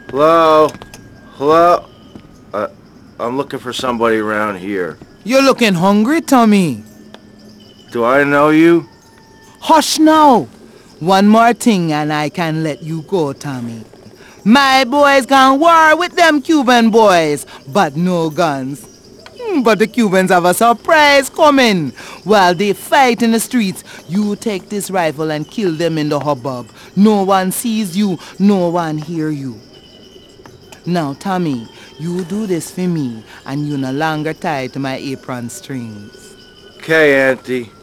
Hello? Hello? Uh, I'm looking for somebody around here. You're looking hungry, Tommy. Do I know you? Hush now. One more thing and I can let you go, Tommy. My boys can war with them Cuban boys, but no guns. But the Cubans have a surprise coming. While they fight in the streets, you take this rifle and kill them in the hubbub. No one sees you, no one hear you. Now, Tommy, you do this for me, and you no longer tied to my apron strings. Okay, Auntie.